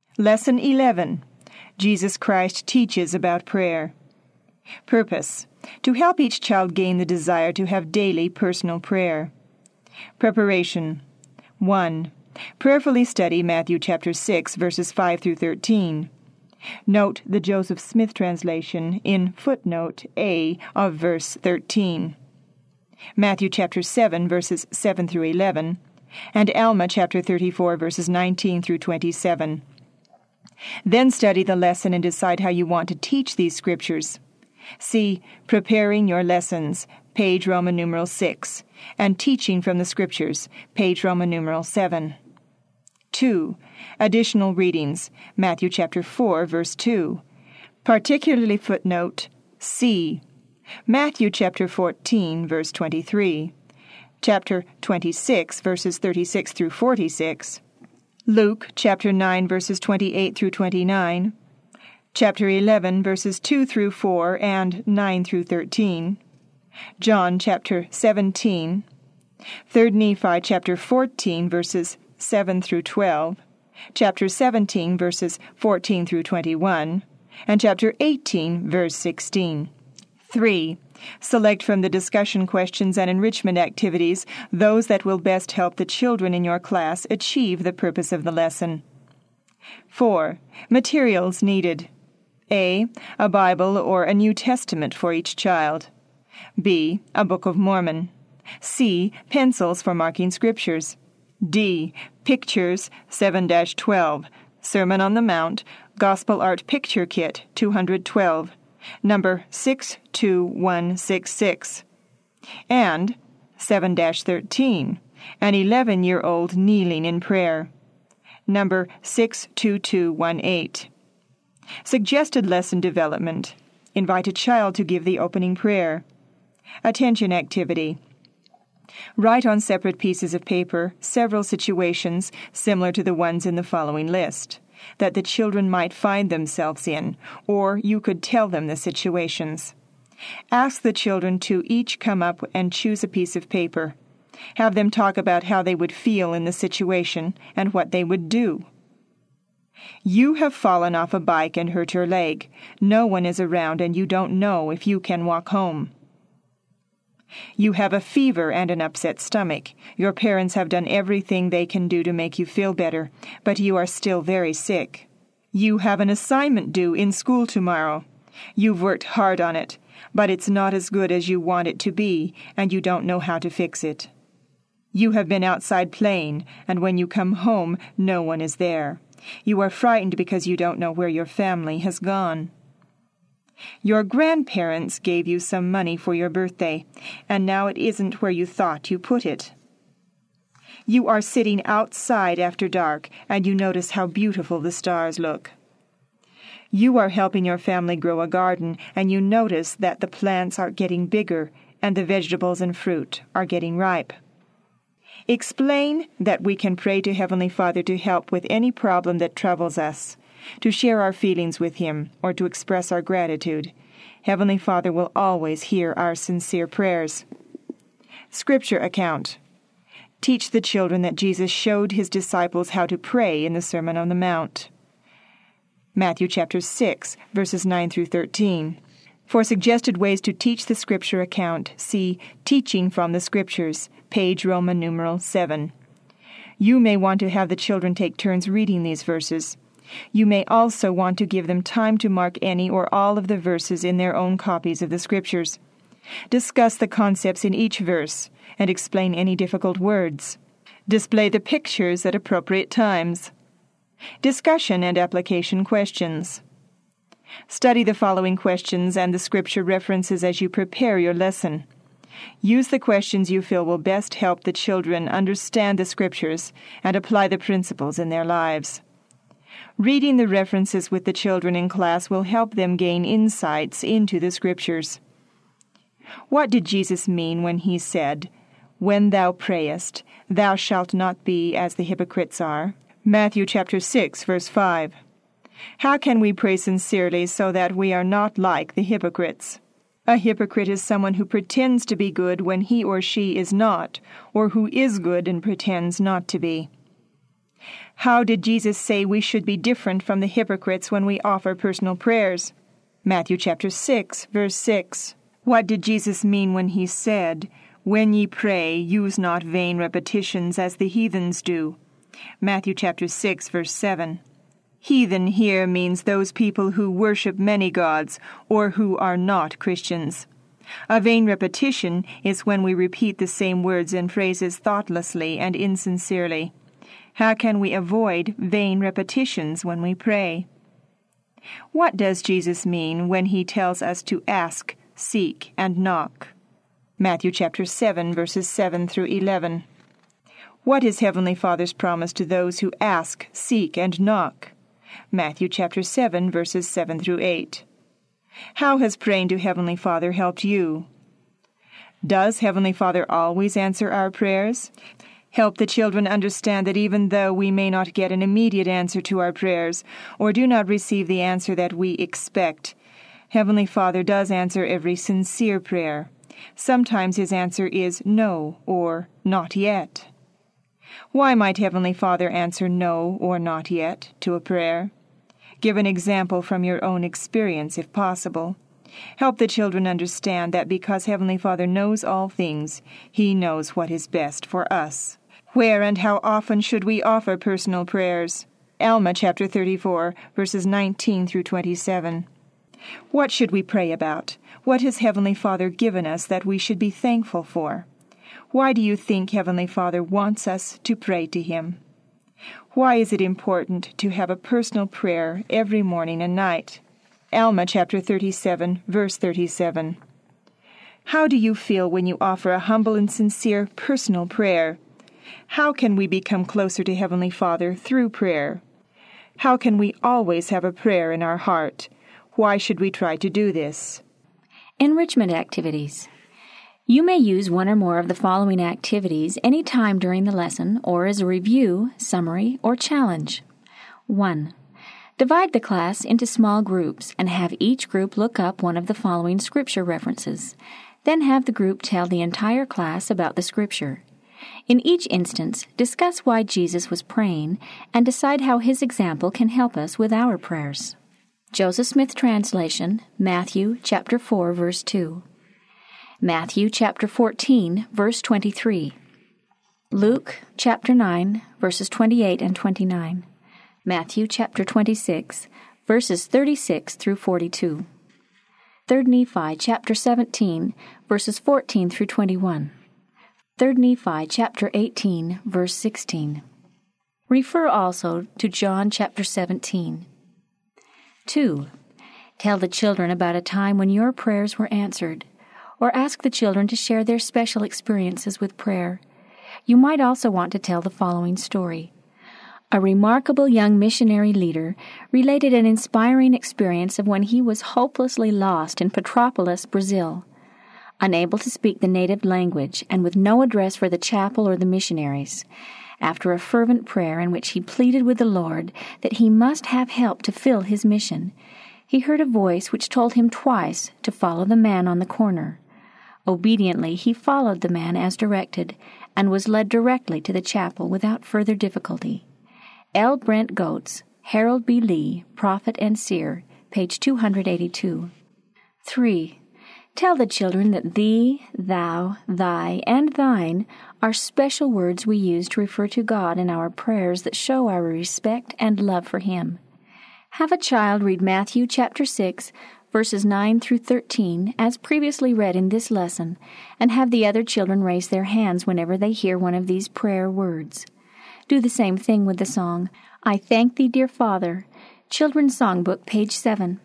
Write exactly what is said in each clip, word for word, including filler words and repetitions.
Lesson eleven. Jesus Christ teaches about prayer. Purpose: to help each child gain the desire to have daily personal prayer. Preparation. one. Prayerfully study Matthew chapter six, verses five through thirteen. Note the Joseph Smith translation in footnote A of verse thirteen. Matthew chapter seven, verses seven through eleven, and Alma chapter thirty-four, verses nineteen through twenty-seven. Then study the lesson and decide how you want to teach these scriptures. See Preparing Your Lessons, page Roman numeral six, and Teaching from the Scriptures, page Roman numeral seven. two. Additional readings, Matthew chapter four, verse two, particularly footnote C. Matthew chapter fourteen, verse twenty-three, chapter twenty-six, verses thirty-six through forty-six, Luke chapter nine, verses twenty-eight through twenty-nine, chapter eleven, verses two through four and nine through thirteen, John chapter seventeen, Third Nephi chapter fourteen, verses seven through twelve, chapter seventeen, verses fourteen through twenty-one, and chapter eighteen, verse sixteen. three. Select from the discussion questions and enrichment activities those that will best help the children in your class achieve the purpose of the lesson. four. Materials needed. A. A Bible or a New Testament for each child. B. A Book of Mormon. C. Pencils for marking scriptures. D. Pictures seven dash twelve, Sermon on the Mount, Gospel Art Picture Kit two hundred twelve, number six two one six six. And seven dash thirteen, An eleven-year-old Kneeling in Prayer, number six two two one eight. Suggested lesson development. Invite a child to give the opening prayer. Attention activity. Write on separate pieces of paper several situations similar to the ones in the following list, that the children might find themselves in, or you could tell them the situations. Ask the children to each come up and choose a piece of paper. Have them talk about how they would feel in the situation and what they would do. You have fallen off a bike and hurt your leg. No one is around and you don't know if you can walk home. You have a fever and an upset stomach. Your parents have done everything they can do to make you feel better, but you are still very sick. You have an assignment due in school tomorrow. You've worked hard on it, but it's not as good as you want it to be, and you don't know how to fix it. You have been outside playing, and when you come home, no one is there. You are frightened because you don't know where your family has gone. Your grandparents gave you some money for your birthday, and now it isn't where you thought you put it. You are sitting outside after dark, and you notice how beautiful the stars look. You are helping your family grow a garden, and you notice that the plants are getting bigger, and the vegetables and fruit are getting ripe. Explain that we can pray to Heavenly Father to help with any problem that troubles us, to share our feelings with Him, or to express our gratitude. Heavenly Father will always hear our sincere prayers. Scripture account. Teach the children that Jesus showed His disciples how to pray in the Sermon on the Mount. Matthew chapter six, verses nine through thirteen. For suggested ways to teach the Scripture account, see Teaching from the Scriptures, page Roman numeral seven. You may want to have the children take turns reading these verses. You may also want to give them time to mark any or all of the verses in their own copies of the Scriptures. Discuss the concepts in each verse and explain any difficult words. Display the pictures at appropriate times. Discussion and application questions. Study the following questions and the Scripture references as you prepare your lesson. Use the questions you feel will best help the children understand the Scriptures and apply the principles in their lives. Reading the references with the children in class will help them gain insights into the Scriptures. What did Jesus mean when He said, "When thou prayest, thou shalt not be as the hypocrites are"? Matthew chapter six, verse five. How can we pray sincerely so that we are not like the hypocrites? A hypocrite is someone who pretends to be good when he or she is not, or who is good and pretends not to be. How did Jesus say we should be different from the hypocrites when we offer personal prayers? Matthew chapter six, verse six. What did Jesus mean when he said, "When ye pray, use not vain repetitions as the heathens do"? Matthew chapter six, verse seven. Heathen here means those people who worship many gods or who are not Christians. A vain repetition is when we repeat the same words and phrases thoughtlessly and insincerely. How can we avoid vain repetitions when we pray? What does Jesus mean when he tells us to ask, seek, and knock? Matthew chapter seven, verses seven through eleven. What is Heavenly Father's promise to those who ask, seek, and knock? Matthew chapter seven, verses seven through eight. How has praying to Heavenly Father helped you? Does Heavenly Father always answer our prayers? Help the children understand that even though we may not get an immediate answer to our prayers, or do not receive the answer that we expect, Heavenly Father does answer every sincere prayer. Sometimes His answer is no or not yet. Why might Heavenly Father answer no or not yet to a prayer? Give an example from your own experience, if possible. Help the children understand that because Heavenly Father knows all things, He knows what is best for us. Where and how often should we offer personal prayers? Alma chapter thirty-four, verses nineteen through twenty-seven. What should we pray about? What has Heavenly Father given us that we should be thankful for? Why do you think Heavenly Father wants us to pray to Him? Why is it important to have a personal prayer every morning and night? Alma chapter thirty-seven, verse thirty-seven. How do you feel when you offer a humble and sincere personal prayer? How can we become closer to Heavenly Father through prayer? How can we always have a prayer in our heart? Why should we try to do this? Enrichment activities. You may use one or more of the following activities any time during the lesson or as a review, summary, or challenge. one. Divide the class into small groups and have each group look up one of the following scripture references. Then have the group tell the entire class about the scripture. In each instance, discuss why Jesus was praying and decide how his example can help us with our prayers. Joseph Smith Translation, Matthew chapter four, verse two. Matthew chapter fourteen, verse twenty-three. Luke chapter nine, verses twenty-eight and twenty-nine. Matthew chapter twenty-six, verses thirty-six through forty-two. Third Nephi chapter seventeen, verses fourteen through twenty-one. Third Nephi chapter eighteen, verse sixteen. Refer also to John chapter seventeen. two. Tell the children about a time when your prayers were answered, or ask the children to share their special experiences with prayer. You might also want to tell the following story. A remarkable young missionary leader related an inspiring experience of when he was hopelessly lost in Petrópolis, Brazil. Unable to speak the native language and with no address for the chapel or the missionaries, after a fervent prayer in which he pleaded with the Lord that he must have help to fill his mission, he heard a voice which told him twice to follow the man on the corner. Obediently, he followed the man as directed and was led directly to the chapel without further difficulty. L. Brent Goetz, Harold B. Lee, Prophet and Seer, page two hundred eighty-two. three. Tell the children that thee, thou, thy, and thine are special words we use to refer to God in our prayers that show our respect and love for Him. Have a child read Matthew chapter six, verses nine through thirteen, as previously read in this lesson, and have the other children raise their hands whenever they hear one of these prayer words. Do the same thing with the song, I Thank Thee, Dear Father, Children's Songbook, page seven.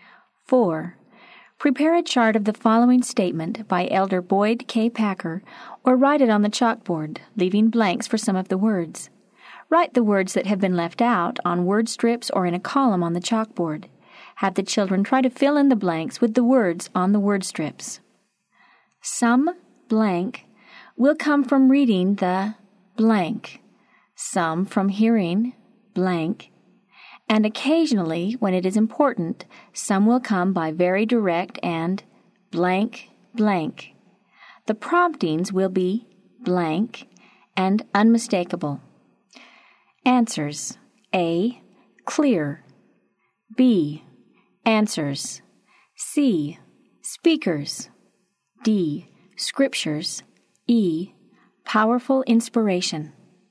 four. Prepare a chart of the following statement by Elder Boyd K. Packer, or write it on the chalkboard, leaving blanks for some of the words. Write the words that have been left out on word strips or in a column on the chalkboard. Have the children try to fill in the blanks with the words on the word strips. Some blank will come from reading the blank, some from hearing blank, and occasionally, when it is important, some will come by very direct and blank blank. The promptings will be blank and unmistakable. Answers: A. Clear. B. Answers. C. Speakers. D. Scriptures. E. Powerful inspiration.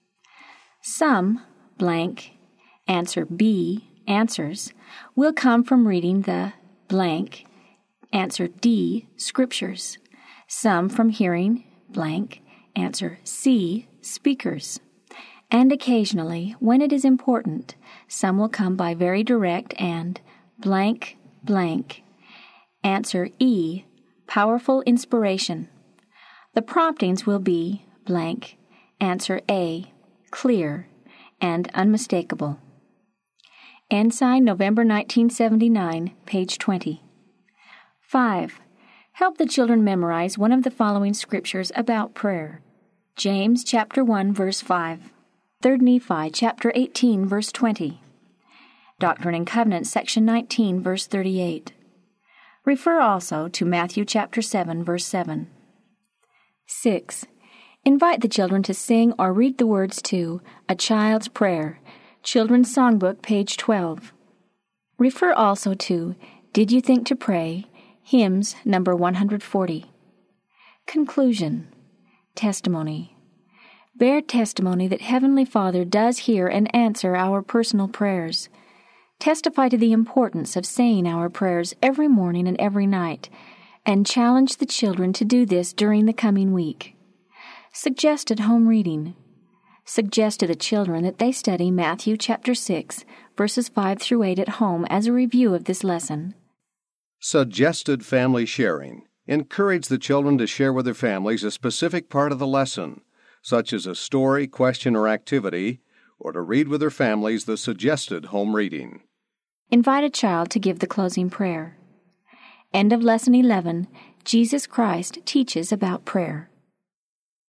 Some blank, answer B, answers, will come from reading the blank, answer D, scriptures. Some from hearing blank, answer C, speakers. And occasionally, when it is important, some will come by very direct and blank, blank, answer E, powerful inspiration. The promptings will be blank, answer A, clear, and unmistakable. Ensign, November nineteen seventy-nine, page twenty. five. Help the children memorize one of the following scriptures about prayer. James chapter one, verse five. Third Nephi chapter eighteen, verse twenty. Doctrine and Covenants, section nineteen, verse thirty-eight. Refer also to Matthew chapter seven, verse seven. six. Invite the children to sing or read the words to A Child's Prayer, Children's Songbook, page twelve. Refer also to Did You Think to Pray, Hymns, number one hundred forty. Conclusion. Testimony. Bear testimony that Heavenly Father does hear and answer our personal prayers. Testify to the importance of saying our prayers every morning and every night, and challenge the children to do this during the coming week. Suggested home reading. Suggest to the children that they study Matthew chapter six, verses five through eight at home as a review of this lesson. Suggested family sharing. Encourage the children to share with their families a specific part of the lesson, such as a story, question, or activity, or to read with their families the suggested home reading. Invite a child to give the closing prayer. End of Lesson eleven. Jesus Christ teaches about prayer.